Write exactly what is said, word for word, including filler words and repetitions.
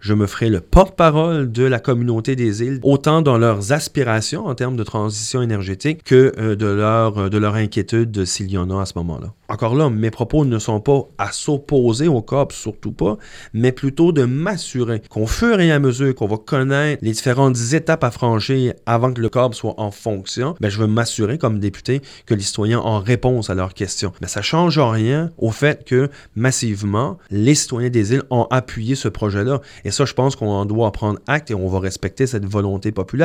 Je me ferai le porte-parole de la communauté des îles, autant dans leurs aspirations en termes de transition énergétique que euh, de, leur, de leur inquiétude s'il y en a à ce moment-là. Encore là, mes propos ne sont pas à s'opposer au C O P, surtout pas, mais plutôt de m'assurer qu'au fur et à mesure qu'on va connaître les différentes étapes à franchir avant que le C O P soit en fonction, bien, je veux m'assurer comme député que les citoyens ont réponse à leurs questions. Mais ça ne change rien au fait que, massivement, les citoyens des îles ont appuyé ce projet-là. Et ça, je pense qu'on doit en prendre acte et on va respecter cette volonté populaire.